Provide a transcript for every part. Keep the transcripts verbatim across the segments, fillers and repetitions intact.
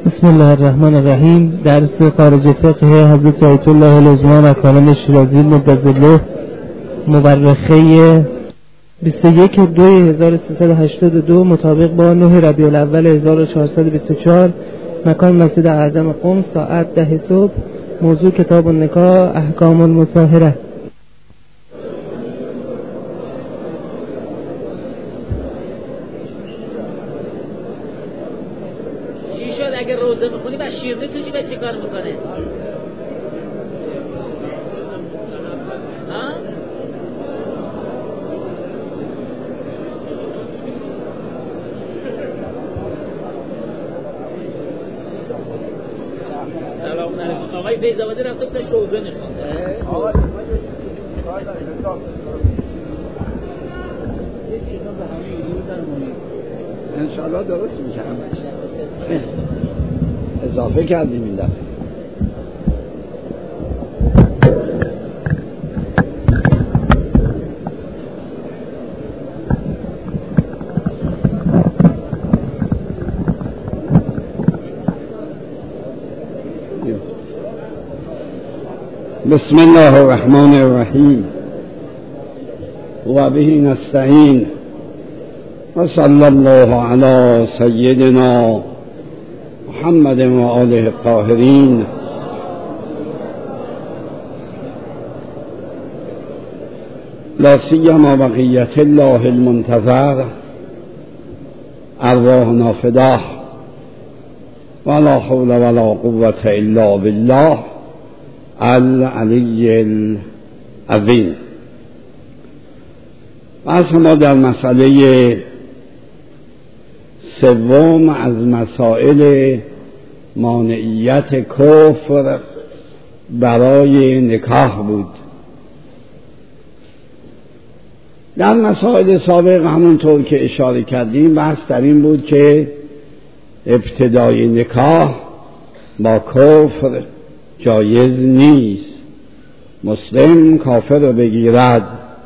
بسم الله الرحمن الرحیم. درس خارج فقه حضرت آیت الله العظمی مکارم شیرازی مدظله مورخه بیست و یک دو هزار و سیصد و هشتاد و دو مطابق با نه ربیع الاول هزار و چهارصد و بیست و چهار، مکان مسجد اعظم قم، ساعت ده صبح. موضوع کتاب النکاح، احکام المصاهره. اگر روزه میخونی و شیر میتونی به چی کار میکنه؟ ها؟ سلام علیکم. آقای فیض‌آبادی رفته بودن روزه میخونده. آقای انشاءالله درست میکنم. اضافه کردیم این دفعه. بسم الله الرحمن الرحیم و به نستعین و صلی الله علی سیدنا محمد و آله الطاهرین. لا سیما بقیت الله المنتظر ارواحنا فداه ولا حول ولا قوة الا بالله العلی العظیم. بحث ما در مسئله سوم از مسائل مانعیت کفر برای نکاح بود. در مسائل سابق همونطور که اشاره کردیم بحث در این بود که ابتدای نکاح با کفر جایز نیست. مسلم کافر رو بگیرد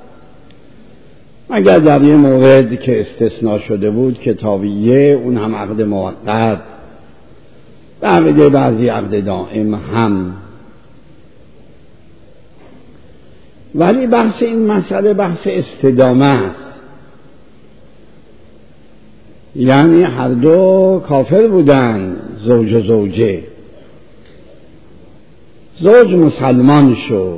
مگر در یه مورد که استثناء شده بود کتابیه، اون هم عقد موقت، بعد بعضی عقد دائم هم. ولی بحث این مسئله بحث استدامه است، یعنی هر دو کافر بودن، زوج و زوجه. زوج مسلمان شد،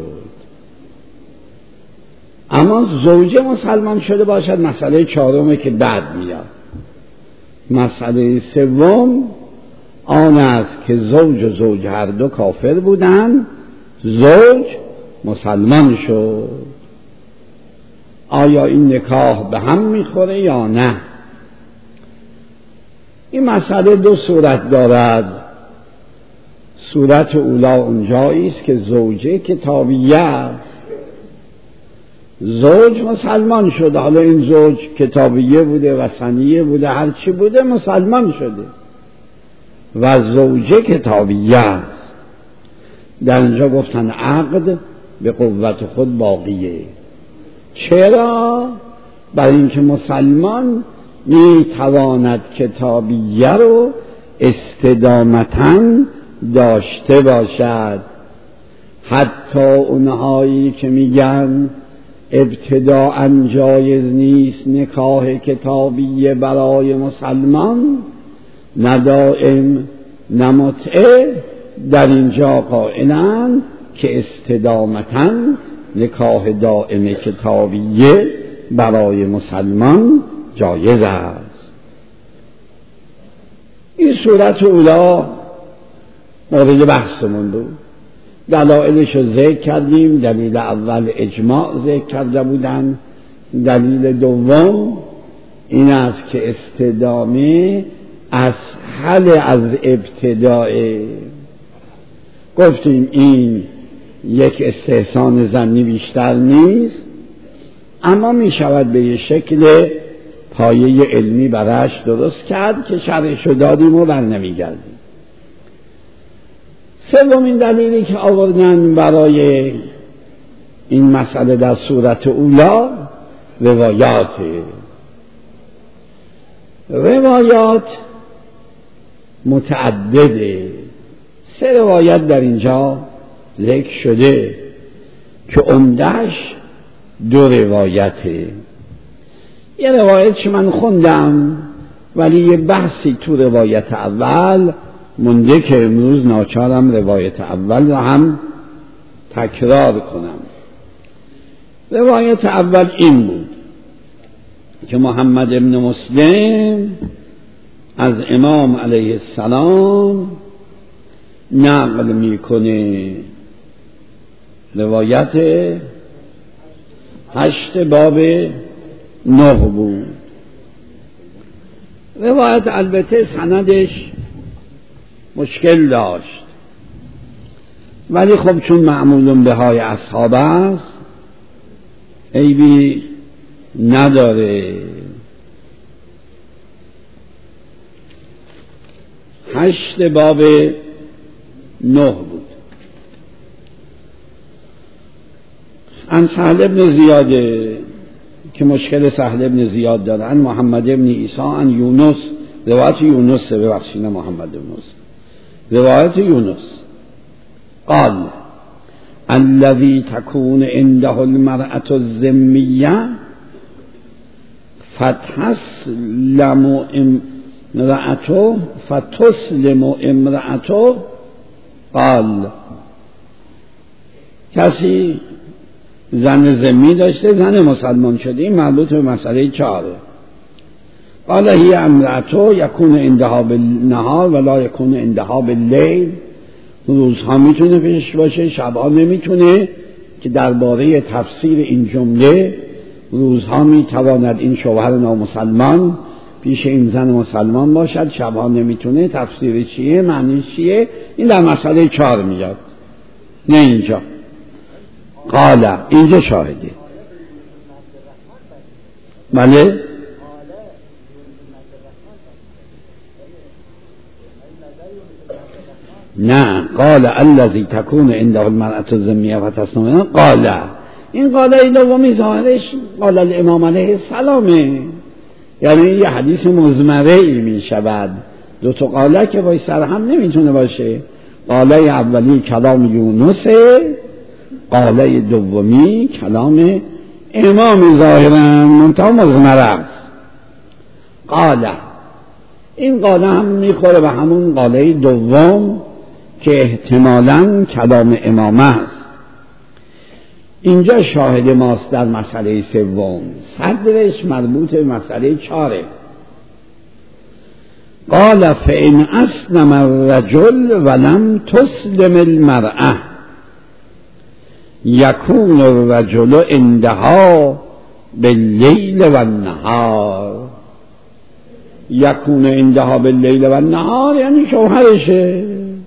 اما زوجه مسلمان شده باشد مسئله چهارمه که بعد میاد. مسئله سوم آن است که زوج و زوج هر دو کافر بودن، زوج مسلمان شد. آیا این نکاح به هم میخوره یا نه؟ این مسئله دو صورت دارد. صورت اولا اونجایی است که زوجه کتابیه است، زوج مسلمان شده. حالا این زوج کتابیه بوده، وثنیه بوده، هر چی بوده، مسلمان شده و زوجه کتابیه است. در اینجا گفتن عقد به قوت خود باقیه. چرا؟ برای اینکه مسلمان میتواند کتابیه رو استدامتاً داشته باشد. حتی اونهایی که میگن ابتداء جایز نیست نکاح کتابیه برای مسلمان، نه دائم نه متعه، در اینجا قائلند که استدامتاً نکاح دائم کتابیه برای مسلمان جایز است. این صورت اولا مورد بحثمون بود. دلایلش رو ذکر کردیم. دلیل اول اجماع ذکر کرده بودن. دلیل دوم این است که استدامه اسهل از ابتداء. گفتیم این یک استحسان ظنی بیشتر نیست، اما می شود به یه شکل پایه علمی برش درست کرد که شرحشو دادیم و بر نمیگردیم. سومین دلیلی که آوردن برای این مسئله در صورت اولا روایات روایات متعدده. سه روایت در اینجا ذکر شده که عمده‌اش دو روایته. یه روایت که من خوندم ولی یه بحثی تو روایت اول مونده که امروز ناچارم روایت اول رو هم تکرار کنم. روایت اول این بود که محمد ابن مسلم از امام علیه السلام نقل میکنه، روایت هشت باب نه بود. روایت البته سندش مشکل داشت ولی خب چون معمول به های اصحاب است عیبی نداره. هشت باب نه بود. عن سهل بن زیاد که مشکل سهل بن زیاد دارن، محمد بن عیسی عن یونس، روایت یونس ببخشید نه محمد بن عیسی، روایت یونس قال الذي تكون عنده المرأة الذمية فتسلم امرأته فتسلم امرأته قال کسی زن ذمی داشته، زن مسلمان شده، این مربوط به مسئله چهاره. قال هی امرأته یکون عندها بالنهار ولا یکون عندها باللیل، روزها میتونه پیش باشه شبها نمیتونه، که درباره تفسیر این جمله روزها میتواند این شوهر نامسلمان پیش این زن مسلمان باشد، شبها نمیتونه، تفسیر چیه، معنی چیه، این در مسئله چهار میاد، نه اینجا. قال اینجا شاهده. بله نه، قال الذي تكون عنده المرأة الذمية فتسلم، قال این قال ای دومی ظاهرش قال الامام علیه السلامه، یعنی یه حدیث مزمره ای می شود. دو تا قاله که باید سر هم نمیتونه باشه. قاله اولی کلام یونسه، قاله دومی کلام امام ظاهرا منتها مزمره است. قاله این قاله هم میخوره به همون قاله دوم که احتمالاً کلام امام است. اینجا شاهد ماست در مسئله سوم، صدرش مربوط به مسئله چاره. قال فإن أسلم الرجل ولم تسلم المرأة یکون الرجل عندها باللیل و النهار. یکون عندها باللیل و النهار یعنی شوهرشه،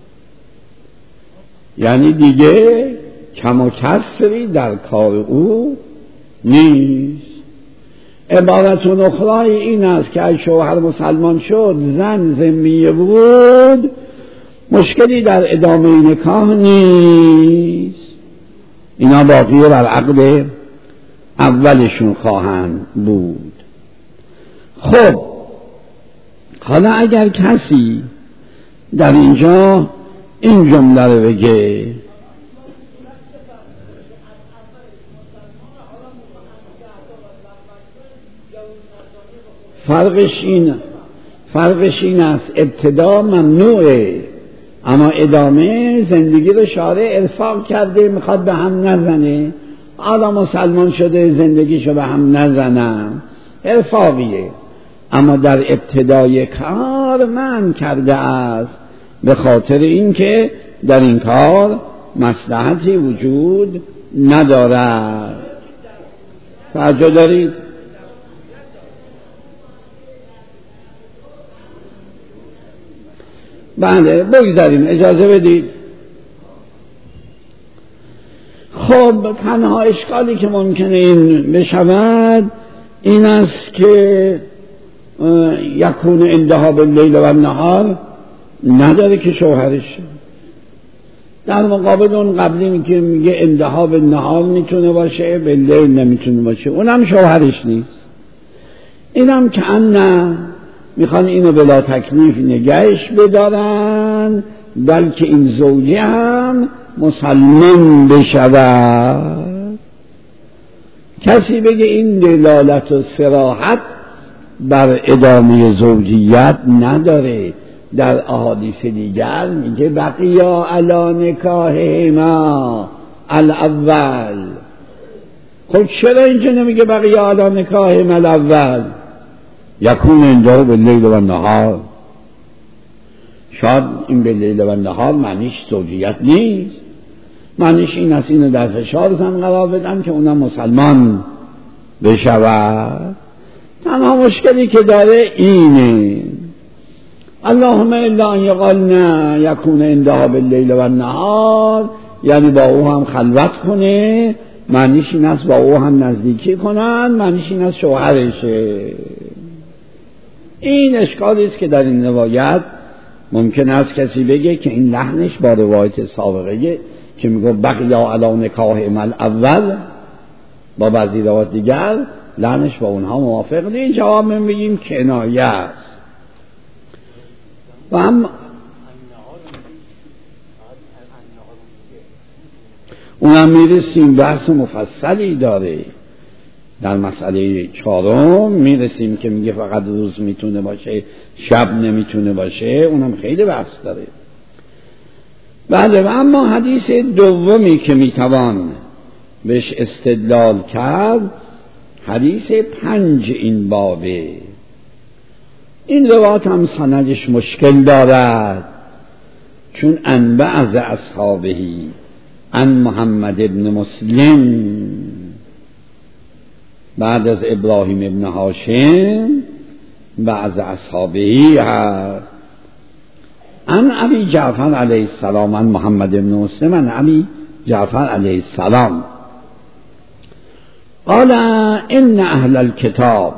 یعنی دیگه کم و کسری در کار او نیست. عبارتون اخرای این است که از شوهر مسلمان شد، زن ذمیه بود، مشکلی در ادامه نکاح نیست، اینا باقی بر عقد اولشون خواهند بود. خب حالا اگر کسی در اینجا این جمله رو بگه فرقش این فرقش این است ابتدا ممنوعه اما ادامه زندگی رو شارع ارفاق کرده، میخواد به هم نزنه، حالا مسلمان شده زندگیشو به هم نزنم، ارفاقیه. اما در ابتدای کار من کرده است به خاطر اینکه در این کار مصلحتی وجود ندارد. توجه دارید؟ بله بگذاریم، اجازه بدید. خب تنها اشکالی که ممکنه این بشود این است که یکون عندها باللیل و النهار نداره که شوهرش، در مقابل اون قبلی که میگه عندها بالنهار میتونه باشه، باللیل نمیتونه باشه، اونم شوهرش نیست. اینم که ان میخوان اینو بلا تکلیف نگهش بدارن، بلکه این زوجه هم مسلمان بشود. کسی بگه این دلالت و صراحت بر ادامه زوجیت نداره. در احادیث دیگر میگه بقیا علی نکاحهما الاول. خب چرا اینجا نمیگه بقیا علی نکاحهما الاول؟ یکون اینجا به لیل و نهار. شاید این به لیل و نهار معنیش زوجیت نیست، معنیش این است اینو در فشار زن قرار بدن که اونم مسلمان بشود. تنها مشکلی که داره اینه اللهم الا ان یقالنا یکون عندها باللیل و النهار، یعنی با او هم خلوت کنه، معنیش این است با او هم نزدیکی کنن، معنیش این است شوهرشه. این اشکالی است که در این روایت ممکن است کسی بگه که این لحنش با روایت سابقه که میگه بقیا علی نکاحهما الاول با بعضی روایت دیگر لحنش با اونها موافق نیست. این جواب من بگیم کنایه است. و هم اونم میرسیم بحث مفصلی داره در مسئله چهارم، میرسیم که میگه فقط روز میتونه باشه شب نمیتونه باشه، اونم خیلی بحث داره. بله. و اما حدیث دومی که میتوان بهش استدلال کرد حدیث پنج این بابه. این روایت هم سندش مشکل دارد، چون ان بعض اصحابهی ان محمد ابن مسلم بعد از ابراهیم ابن هاشم بعض اصحابهی هست ان ابی جعفر علیه السلام ان محمد ابن مسلم ان ابی جعفر علیه السلام قال ان اهل الكتاب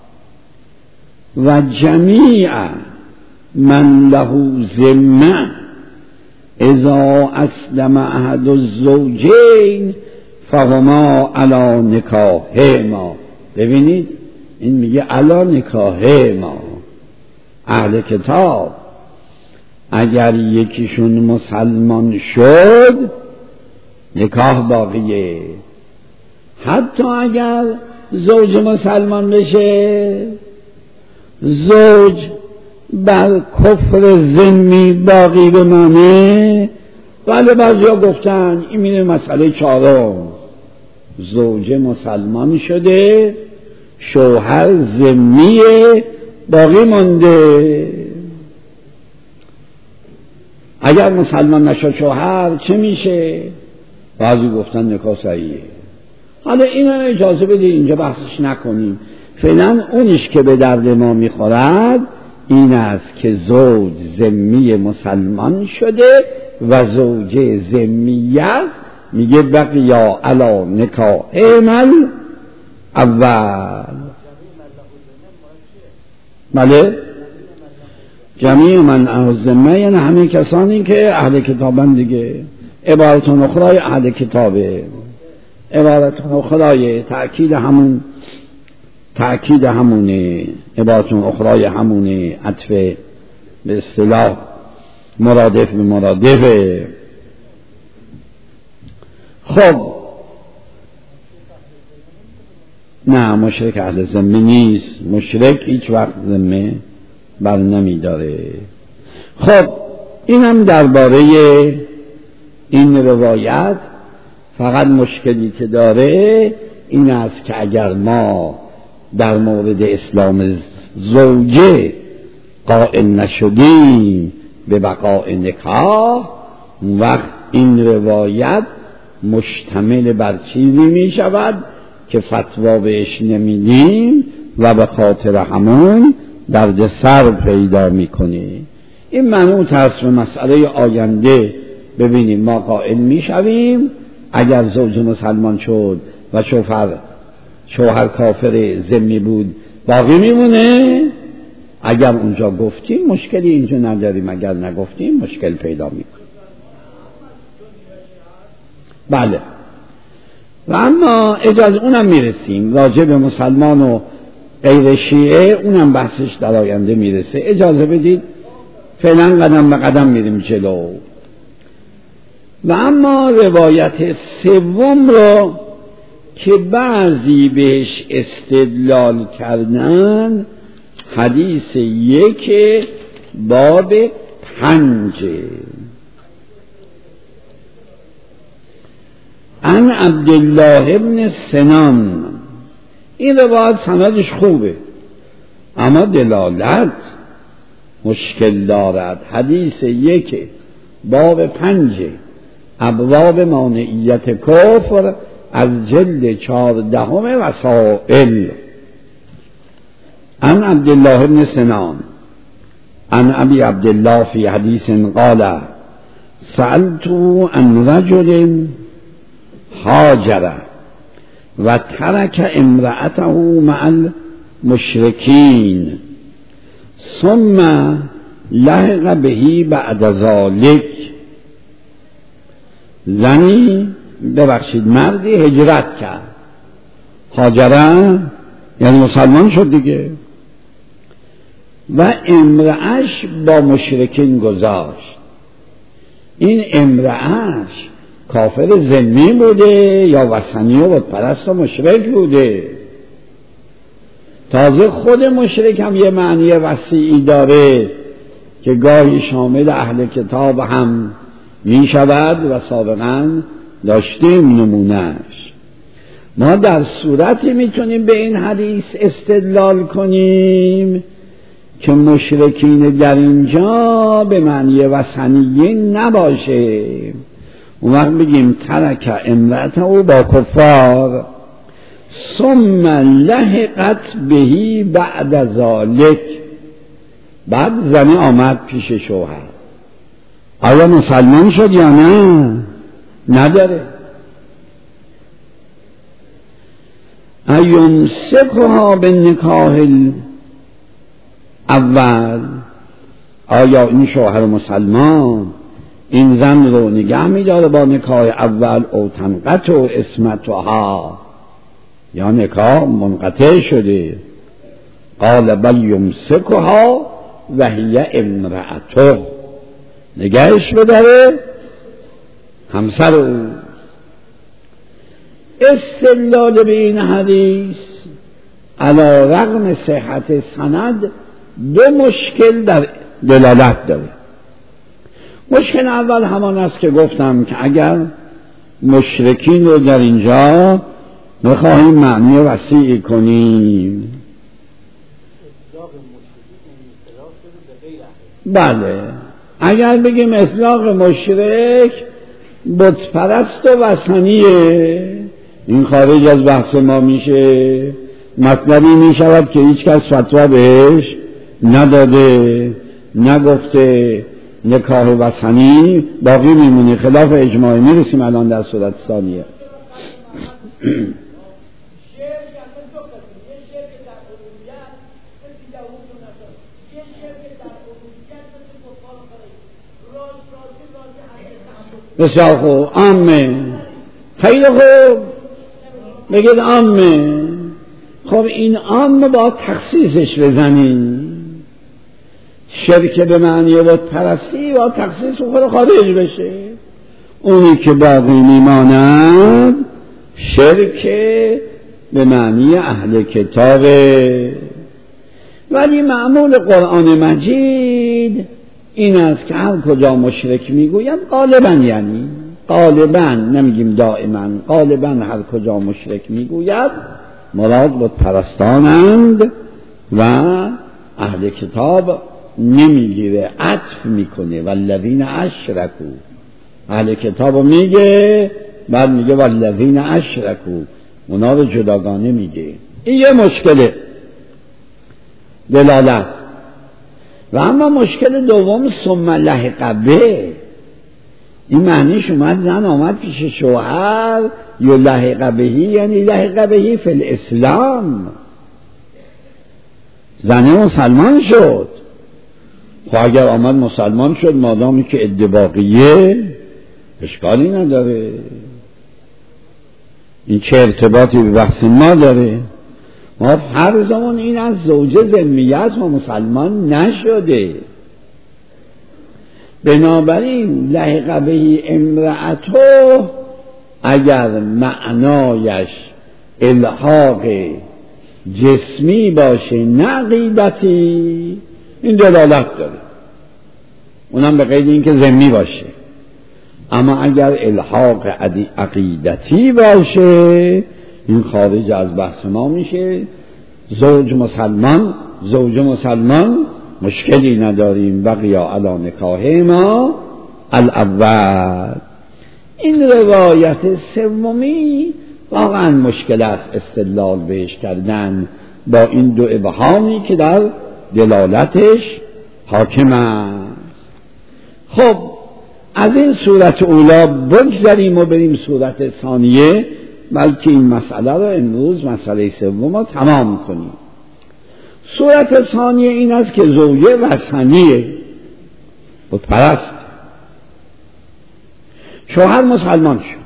و جمیع من له ذمه اذا اسلم احد الزوجین فهما علی نکاحهما. ببینید این میگه علی نکاحهما. اهل کتاب اگر یکیشون مسلمان شد نکاح باقیه، حتی اگر زوج مسلمان بشه زوج بر کفر ذمی باقی بمانه. ولی بعضیا گفتن این میره مسئله چهارم، زوج مسلمان شده شوهر ذمی باقی مانده. اگر مسلمان نشد شوهر چه میشه؟ بعضی گفتن نکاح صحیحه. حالا اینو اجازه بدید اینجا بحثش نکنیم. فعلا اونیش که به درد ما میخورد این است که زوج ذمی مسلمان شده و زوجه ذمیه میگه بقیا علی نکاحهما اول. بله جمیع من اهل ذمه یعنی همه کسانی که اهل کتابن دیگه. عبارتون اخرای اهل کتابه، عبارتون اخرای تأکید همون تأکید همونه، عبارتون اخرای همونه، عطف به اصطلاح مرادف به مرادفه. خب نه مشرک اهل ذمه نیست، مشرک هیچ وقت ذمه بر نمی داره. خب اینم درباره این روایت. فقط مشکلی که داره این است که اگر ما در مورد اسلام زوجه قائل نشدیم به بقاء نکاح، وقت این روایت مشتمل بر چیزی می شود که فتوا بهش نمیدیم و به خاطر همون درد سر پیدا می کنه. این منوط است به مسئله آینده. ببینیم ما قائل می شویم اگر زوج مسلمان شد و شوهر شوهر کافر ذمی بود باقی میمونه. اگر اونجا گفتیم مشکلی اینجا نداریم، اگر نگفتیم مشکل پیدا میکنیم. بله. و اما اجازه اونم میرسیم راجع به مسلمان و غیر شیعه اونم بحثش در آینده میرسه. اجازه بدید فعلا قدم به قدم میریم جلو. و اما روایت سوم رو که بعضی بهش استدلال کردن، حدیث یک باب پنج عن عبدالله ابن سنان. این روایت سندش خوبه اما دلالت مشکل دارد. حدیث یک باب پنج ابواب مانعیت کفر از جلد چهاردهم وسائل. عن عبدالله ابن سنان عن ابی عبدالله فی حدیث قال سألت عن رجل هاجر و ترک امرأته مع المشرکین ثم لحق بهی بعد ذلك. زنی ببخشید مردی هجرت کرد، هاجره یعنی مسلمان شد دیگه، و امرأش با مشرکین گذاشت. این امرأش کافر ذمی بوده یا وثنی و بتپرست و مشرک بوده. تازه خود مشرک هم یه معنی وسیعی داره که گاهی شامل اهل کتاب هم می شود و سابقا داشتیم نمونهش. ما در صورتی میتونیم به این حدیث استدلال کنیم که مشرکین در اینجا به معنی وثنیه نباشه. اون وقت بگیم ترک امرأته او با کفار ثم لحقت بهی بعد ذلك. بعد زنی آمد پیش شوهر، آیا مسلمان شد یا نه؟ نداره. ایمسکها بالنکاح اول، آیا این شوهر مسلمان این زن رو نگه می‌داره با نکاح اول او تنقطع اسمتها، یا نکاح منقطع شده؟ قال بل یمسکها و هی امرأته، نگهش بداره همسر او. استدلال به این حدیث علی رغم صحت سند دو مشکل در دلالت داره. مشکل اول همان است که گفتم که اگر مشرکین رو در اینجا میخواهیم معنی وسیع کنیم، بله اگر بگیم اطلاق مشرک بتپرست و وثنیه، این خارج از بحث ما میشه. مطلبی میشود که هیچ کس فتوا بهش نداده، نگفته نکاح وثنی باقی میمونه، خلاف اجماعی. میرسیم الان در صورت ثانیه. بسیار خوب، عامه، خیلی خوب، بگید عامه. خب این عام با تخصیصش بزنیم. شرک به معنی بت پرستی با تخصیص خود خارج بشه. اونی که باقی میماند شرک به معنی اهل کتابه. ولی معمول قرآن مجید این است که هر کجا مشرک میگوید غالبا، یعنی غالبا نمیگیم دائما، غالبا هر کجا مشرک میگوید مراد بت پرستانند و اهل کتاب نمیگیره، عطف میکنه والذین اشرکوا. اهل کتاب میگه بعد میگه والذین اشرکوا، اونا رو جداگانه میگه. این یه مشکله دلالت. و اما مشکل دوم ثم لحق به، این معنیش اومد زن آمد پیش شوهر، یا لحق بهی یعنی لحق بهی فی الاسلام، زن مسلمان شد. خب اگر آمد مسلمان شد مادامی که ادباقیه اشکالی نداره. این چه ارتباطی به بحث ما داره؟ ما فرضمون این از زوجه ذمیت و مسلمان نشده، بنابراین لحق به امرأته اگر معنایش الحاق جسمی باشه نه عقیدتی این دلالت داره، اونم به قید این که ذمی باشه. اما اگر الحاق عقیدتی باشه این خارج از بحث ما میشه. زوج مسلمان زوج مسلمان مشکلی نداریم، بقیا علی نکاح ما الاول. این روایت سومی واقعا مشکل است استدلال بهش کردن با این دو ابهامی که در دلالتش حاکم است. خب از این صورت اولا بگذریم و بریم صورت ثانیه، بلکه این مسئله رو امروز مسئله سوم رو تمام کنیم. صورت ثانیه این است که زوجه وثنیه، بت پرست، شوهر مسلمان شد،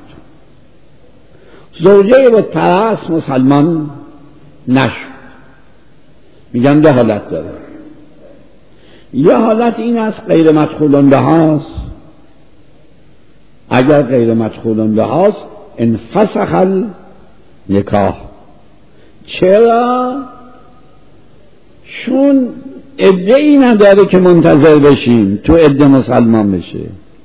زوجه بت پرست مسلمان نشد. میگن دو حالت داره. یه حالت این است غیر مدخولن بهاست، اگر غیر مدخولن بهاست انفسخ نکاح. چرا؟ چون عده ای نداره که منتظر بشیم تو عده مسلمان بشه.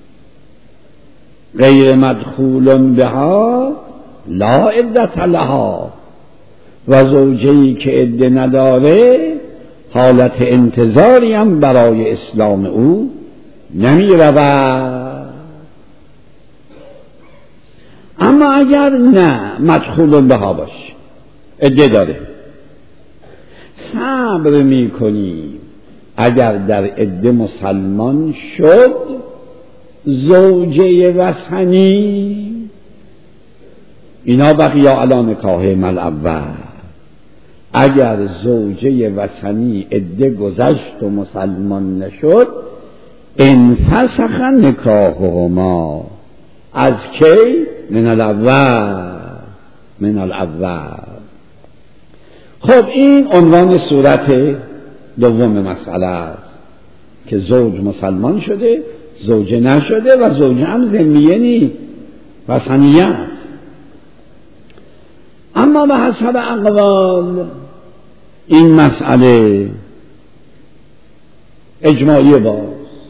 غیر مدخولن بها لا عدت لها، و زوجه‌ای که عده نداره حالت انتظاری هم برای اسلام او نمی رود. اما اگر نه مدخول بها باشه، عده داره، صبر می کنیم، اگر در عده مسلمان شد زوجه وثنی اینا بقیا علی نکاح مل اول. اگر زوجه وثنی عده گذشت و مسلمان نشد انفسخ نکاحهما. از کی؟ من الاول من الاول. خب این عنوان صورت دوم مسئله است که زوج مسلمان شده، زوجه نشده و زوجه هم ذمیه نی، وثنیه است. اما به حسب اقوال این مسئله اجماعی باز.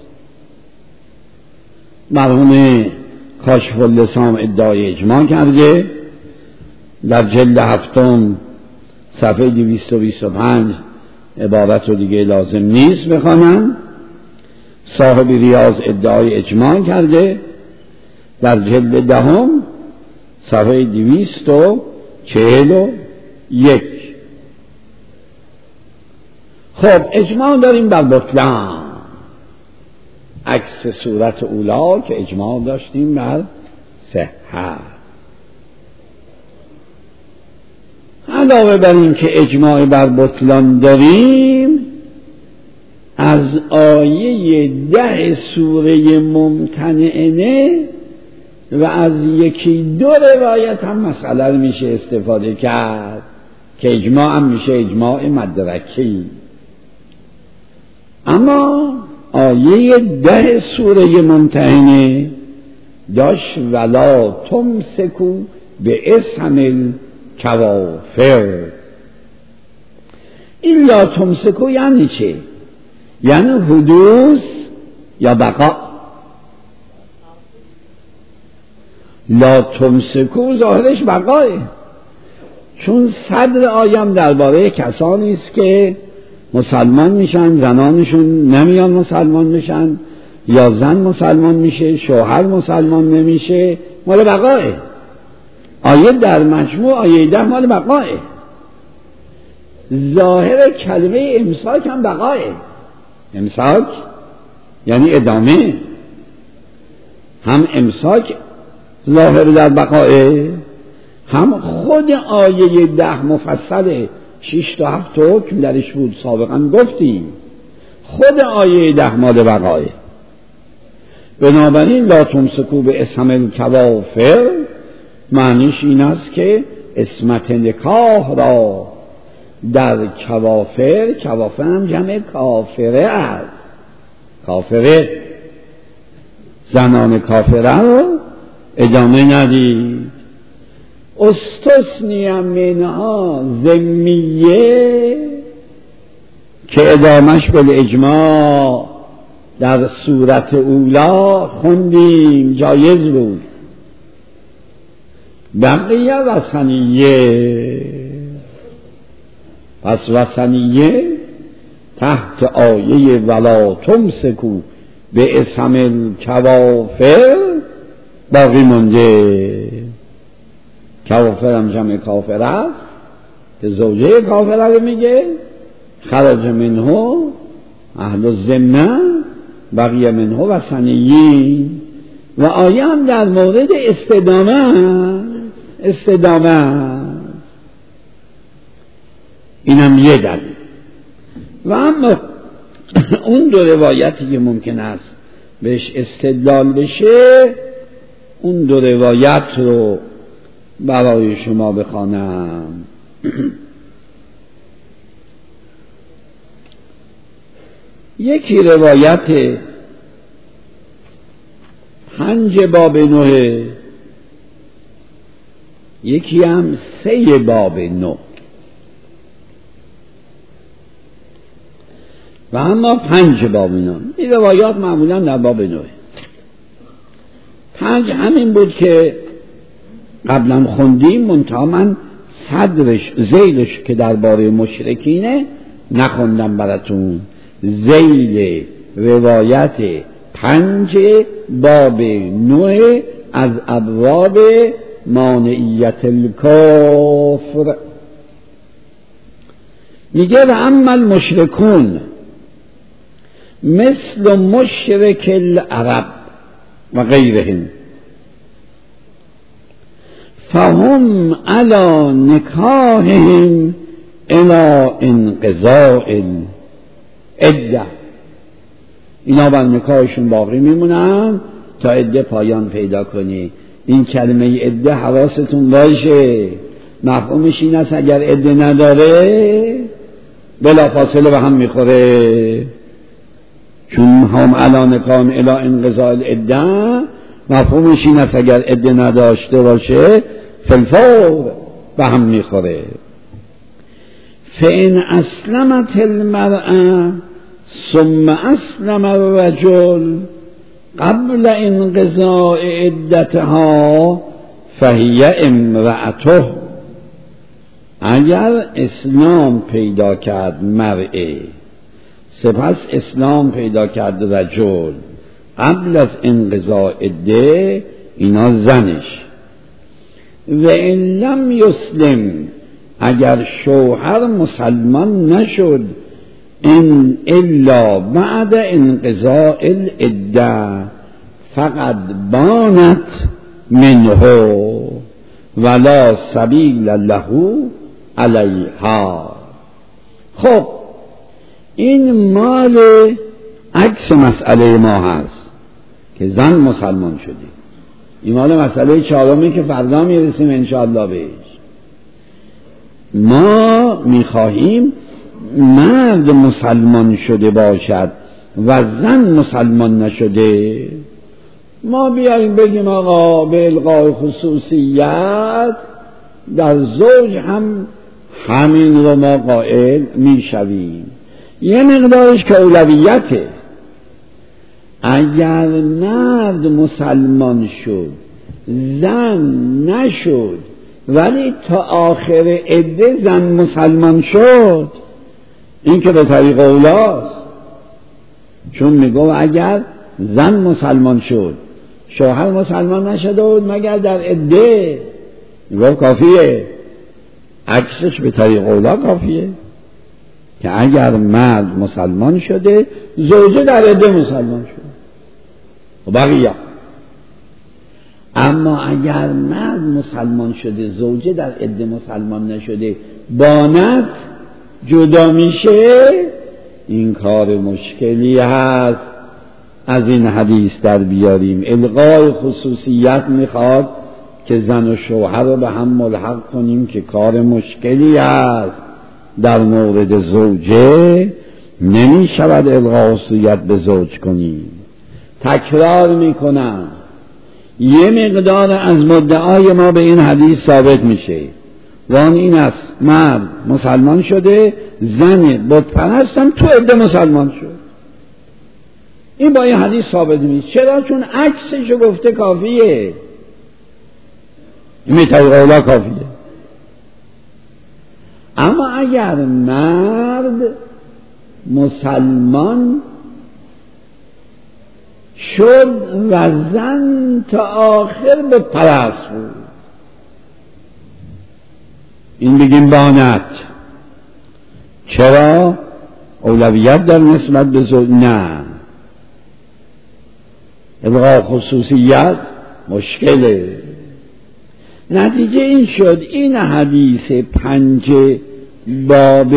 مرحوم کاشف اللسان ادعای اجماع کرده در جلد هفتم صفحه دویست و بیست و پنج، عبارت رو دیگه لازم نیست بخوانم. صاحب ریاض ادعای اجماع کرده در جلد دهم صفحه دویست و چهل و یک. خب اجماع داریم بر بطلان، عکس صورت اولا که اجماع داشتیم بر صحت. علاوه بر این که اجماع بر بطلان داریم، از آیه ده سوره ممتنعه و از یکی دو روایت هم مسئله میشه استفاده کرد که اجماع هم میشه اجماع مدرکی. اما آیه ده سوره ممتحنه داشت ولا تمسکو به اسم الکوافر. این لا تمسکو یعنی چه؟ یعنی حدوث یا بقا. لا تمسکو ظاهرش بقاه، چون صدر آیم درباره کسانی است که مسلمان میشن، زنانشون نمیان مسلمان میشن، یا زن مسلمان میشه شوهر مسلمان نمیشه، مال بقاه. آیه در مجموع آیه ده مال بقاه. ظاهر کلمه امساک هم بقاه. امساک یعنی ادامه، هم امساک ظاهر در بقاه، هم خود آیه ده مفصله شش تا هفت حکم درش بود، سابقا گفتیم خود آیه ده مال بقاه. بنابراین لا تمسکو به اسم الکوافر معنیش این است که اسمت نکاح را در کوافر، کوافر هم جمع کافره است، کافره زنان کافره رو ادامه ندید. استثنی منها ذمیه که ادامش بالاجماع در صورت اولا خوندیم جایز بود. بقیه وثنیه، پس وثنیه تحت آیه ولا تمسکو به اسم الکوافر باقی مونده. کوافر هم جمع کافر است که زوجه کافر رو میگه، خرج منه اهل الذمه بقیه منه وثنیین. و آیه هم در مورد استدامه استدامه این هم یه دلیل. و اما اون دو روایتی که ممکن است بهش استدلال بشه، اون دو روایت رو برای شما بخوانم. یکی روایت پنج باب نه، یکی هم سه باب نه. و اما پنج باب نه، این روایات معمولا در باب نه. پنج همین بود که قبلا خوندیم، منتها من صدرش زیلش که درباره مشرکینه نخوندم براتون. زیل روایت پنج باب نه از ابواب مانعیت الکفر میگه و اما المشرکون مثل مشرک العرب و غیرهم فهم علی نکاحهم الی انقضاء العده. اینا بر نکاحشون باقی میمونن تا عده پایان پیدا کنی. این کلمه عده حواستون باشه، مفهومش این است اگر عده نداره بلا فاصله به هم میخوره. چون هم علی نکاحهم الی انقضاء العده مفهومش این است اگر عده نداشته باشه فالفور به هم میخوره. فإن اسلمت المرأة ثم اسلم الرجل قبل انقضاء عدتها فهي امرأته. اگر اسلام پیدا کرد مرئه، سپس اسلام پیدا کرد رجل قبل از انقضاء عده، اینا زنش. و ان لم یسلم، اگر شوهر مسلمان نشد، ان الا بعد انقضاء العده فقد بانت منه ولا سبیل له علیها. خب این مال عکس مسئله ما هست که زن مسلمان شدی. این مال مسئله چهارمی که فردا میرسیم انشاءالله بهش. ما میخواهیم مرد مسلمان شده باشد و زن مسلمان نشده. ما بیاییم بگیم آقا به الغای خصوصیت در زوج هم همین رو ما قائل میشویم. یه مقدارش که اولویته. اگر مرد مسلمان شد زن نشد ولی تا آخر عده زن مسلمان شد، این که به طریق اولاست. چون میگو اگر زن مسلمان شد شوهر مسلمان نشده بود مگر در عده، میگو کافیه. عکسش به طریق اولا کافیه که اگر مرد مسلمان شده زوجه در عده مسلمان شده و بقیه. اما اگر مرد مسلمان شده زوجه در عده مسلمان نشده بانت جدا میشه، این کار مشکلی هست. از این حدیث در بیاریم الغای خصوصیت میخواد که زن و شوهر رو به هم ملحق کنیم که کار مشکلی هست. در مورد زوجه نمی شود الغا وصیت به زوج کنی. تکرار می کنم یه مقدار از مدعای ما به این حدیث ثابت میشه و آن این است مرد مسلمان شده، زن بت پرستم تو عده مسلمان شد. این با این حدیث ثابت میشه. چرا؟ چون عکسشو گفته کافیه. این میتایی قولا کافیه. اما اگر مرد مسلمان شد و زن تا آخر به پرست بود، این بگیم بانت. چرا؟ اولویت در نسبت به زوج؟ نه، الغا خصوصیت مشکله. نتیجه این شد این حدیث پنج باب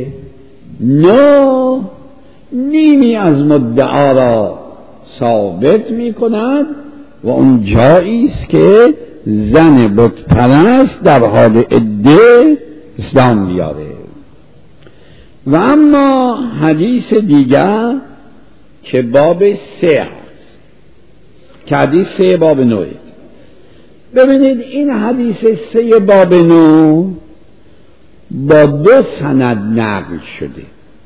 نو نیمی از مدعا را ثابت می کند و اون جایی است که زن بت پرست در حال عده اسلام بیاره. و اما حدیث دیگر که باب سه است که حدیث سه باب نوه. ببینید این حدیث سه باب نو با دو سند نقل شده.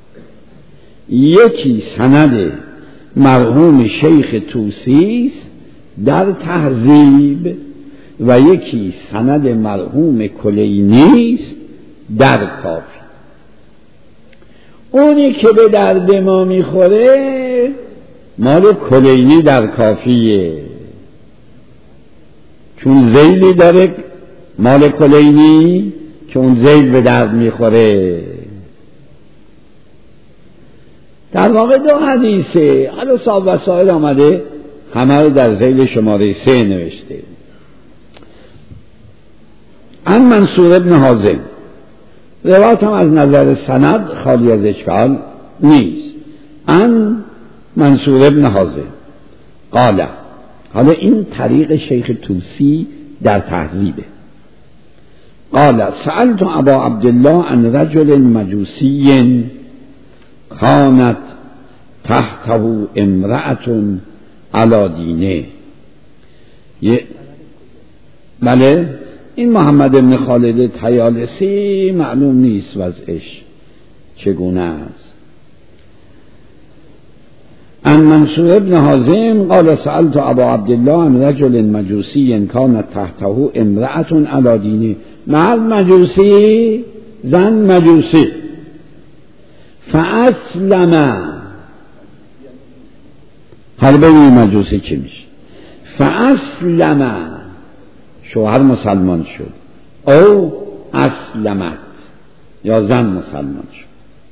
یکی سند مرحوم شیخ طوسی است در تهذیب و یکی سند مرحوم کلینی است در کافی. اونی که به درد ما میخوره مال کلینی در کافیه، چون ذیلی داره مال کلینی که اون ذیل به درد میخوره. در واقع دو حدیثه. حالا صاحب وسائل آمده همه رو در ذیل شماره سه نوشته. ان منصور ابن حازم، روایت هم از نظر سند خالی از اشکال نیست. ان منصور ابن حازم قال، حالا این طریق شیخ طوسی در تهذیبه. قال سألت ابا عبدالله عن رجل مجوسی كانت تحته امرأة على دینه. بله، این محمد ابن خالد طیالسی معلوم نیست وضعش چگونه است. عن منصور ابن حازم قال سألت ابا عبدالله عن رجل مجوسی كانت تحته امرأة على دینه. مرد مجوسی، زن مجوسی. فاسلم، حالا ببینید مجوسی چی میشه. فاسلم، شوهر مسلمان شد، او اسلمت، یا زن مسلمان شد.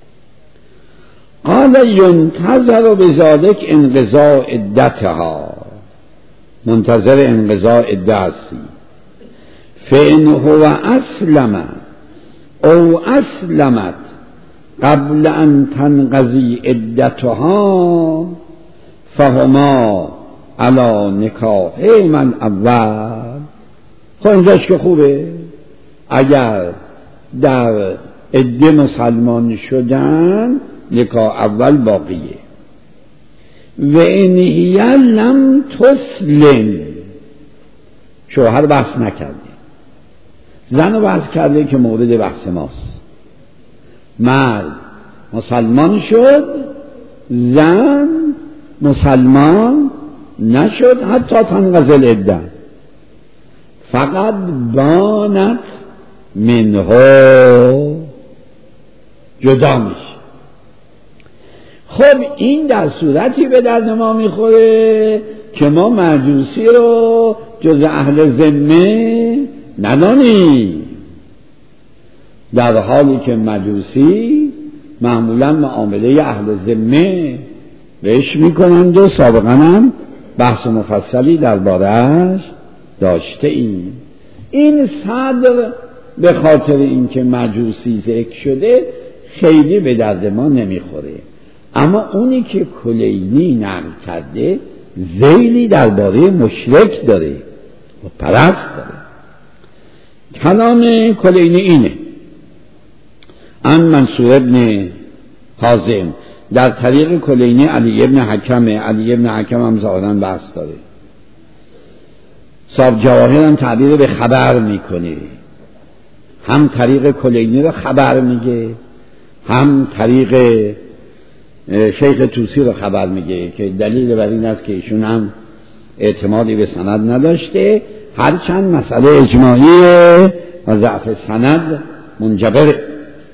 قال ينتظر بذلك انقضاء عدتها، منتظر انقضاء عده هستی. فإن هو اسلم او اسلمت قبل ان تنقضی عدتها فهما علی نکاح من اول. خب اینجاش که خوبه، اگر در عده مسلمان شدن نکاح اول باقیه. و ان هی لم تسلم، شوهر بحث نکرده، زن بحث کرده که مورد بحث ماست. مرد مسلمان شد، زن مسلمان نشد حتی تنقضی العده، فقط بانت منه، جدا میشه. خب این در صورتی به درد ما میخوره که ما مجوسی رو جز اهل ذمه ندانیم، در حالی که مجوسی معمولا معامله اهل ذمه بهش میکنند و سابقا هم بحث مفصلی درباره‌اش داشته ایم. این صدر به خاطر اینکه مجوسی ذکر شده خیلی به درد ما نمیخوره، اما اونی که کلینی نقل کرده ذیلی درباره مشرک داره و پرست داره. کلام کلینی اینه: ان منصور ابن حازم در طریق کلینی علی ابن حکم. علی ابن حکم هم ظاهراً بحث داره. صاحب جواهر هم تعبیر به خبر میکنه، هم طریق کلینی رو خبر میگه، هم طریق شیخ طوسی رو خبر میگه که دلیل بر این است که ایشون هم اعتمادی به سند نداشته، هرچند مسئله اجماعی و ضعف سند منجبره.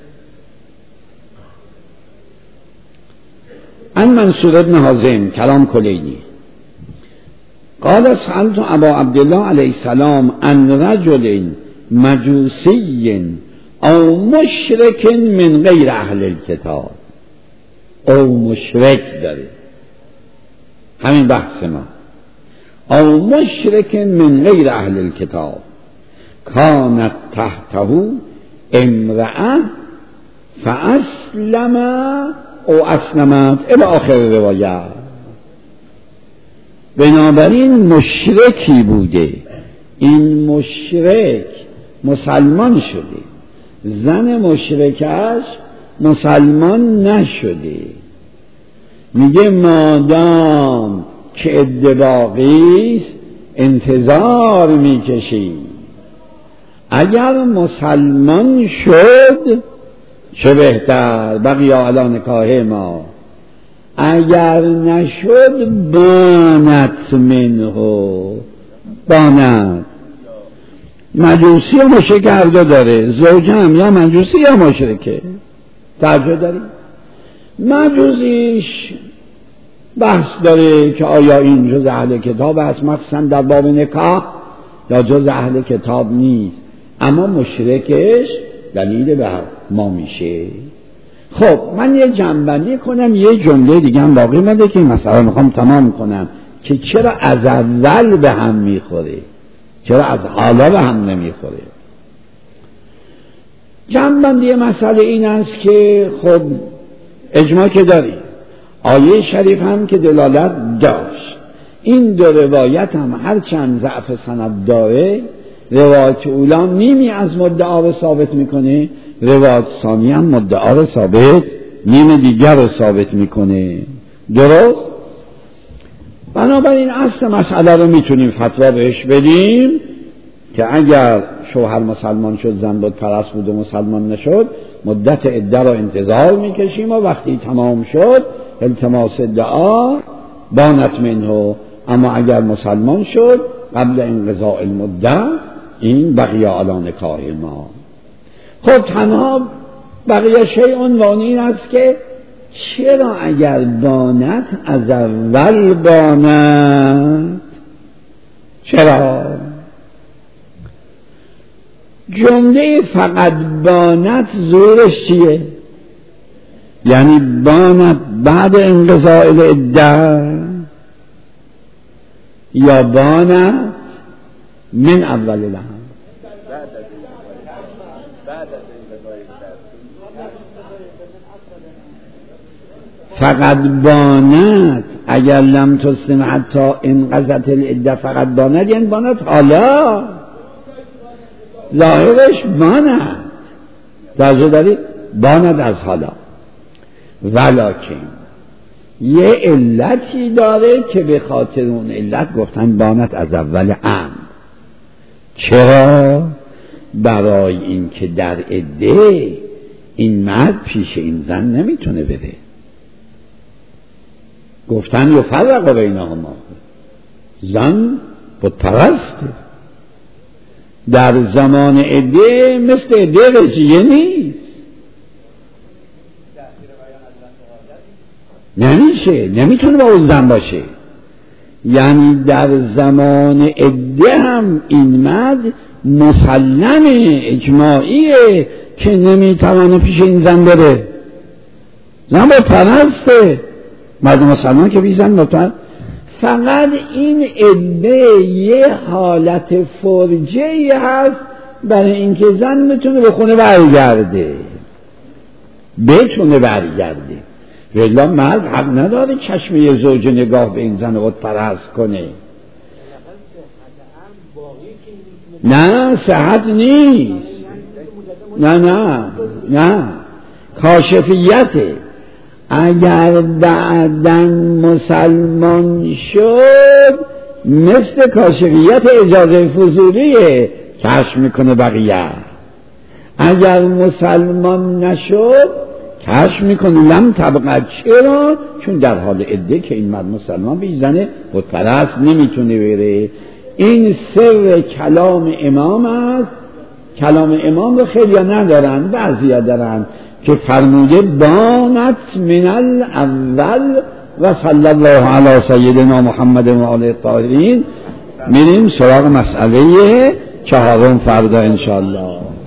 ان منصور ابن حازم کلام کلینی قال سألت ابا عبدالله علیه السلام عن رجل مجوسی او مشرک من غیر اهل الکتاب. او مشرک داره، همین بحث ما. او مشرک من غیر اهل الکتاب کانت تحته امرأة فاسلم او اسلمت الى آخر روایت. بنابراین مشرکی بوده، این مشرک مسلمان شده، زن مشرکش مسلمان نشده. میگه مادام که ادباقیست انتظار میکشی، اگر مسلمان شد چه بهتر، بقی علی نکاح ما، اگر نشد بانت منه. بانت مجوسی و مشرک هر دو داره، زوجه هم یا مجوسی یا مشرکه، توجه داری؟ مجوسیش بحث داره که آیا این جز اهل کتاب است مخصوصا در باب نکاح یا جز اهل کتاب نیست، اما مشرکش دلیل به ما میشه. خب من یه جنبندی کنم، یه جمله دیگه هم باقی مونده که این مسئله میخوام تمام کنم که چرا از اول به هم میخوره، چرا از حالا به هم نمیخوره. جنبندی مسئله این است که خب اجماع که داری، آیه شریف هم که دلالت داشت، این دو روایت هم هر چند ضعف سند داره، روایت اولا نیمی از مدعا رو ثابت میکنه، روایت ثانی هم مدعا رو ثابت، نیم دیگر رو ثابت میکنه. درست؟ بنابراین اصل مسئله رو میتونیم فتوا بهش بدیم که اگر شوهر مسلمان شد، زن بود پرست بود و مسلمان نشد، مدت عده رو انتظار میکشیم و وقتی تمام شد التماس دعا بانت منه. اما اگر مسلمان شد قبل انقضاء المده این بقیه علی نکاح ما. خب تنها بقیه شیء عنوان این است که چرا اگر بانت از اول بانت، چرا جمله فقط بانت زورش چیه؟ یعنی بانت بعد انقضاء العده یا بانت من اول الامر؟ فقط بانت اگر لم تسلم حتی انقضت العده، فقط بانت یعنی بانت حالا، ظاهرش بانت، توجه داری؟ بانت از حالا، ولکن یه علتی داره که به خاطر اون علت گفتن بانت از اول امر. چرا؟ برای این که در عده این مرد پیش این زن نمیتونه بره، گفتن یفرق بینهما، زن بت پرسته، در زمان عده مثل عده رجیه نیست، نمیشه، نمیتونه با اون زن باشه. یعنی در زمان عده هم این مرد مسلم اجماعیه که نمیتونه پیش این زن بره، زن با پرسته، مرد مسلمان که بی زن با پرست. فقط این عده یه حالت فرجه‌ای هست برای اینکه زن بتونه به خونه برگرده، بتونه برگرده. ولی مرد حق نداره چشم یه زوج نگاه به این زن خود پرست کنه. نه صحت نیست، نه نه نه کاشفیت اگر بعداً مسلمان شد مثل کاشفیت اجازه فضولیه، کشف میکنه بقیه. اگر مسلمان نشد کشف میکنه لم تبقى. چرا؟ چون در حال عده که این مرد مسلمان به زن بت پرست نمیتونه بره. این سر کلام امام است. کلام امام رو خیلی ندارن، بعضیا دارن که فرموده بانت من الاول و صلی الله علی سیدنا محمد و آله الطاهرین. میریم سراغ مسئله چهارم فردا انشاءالله.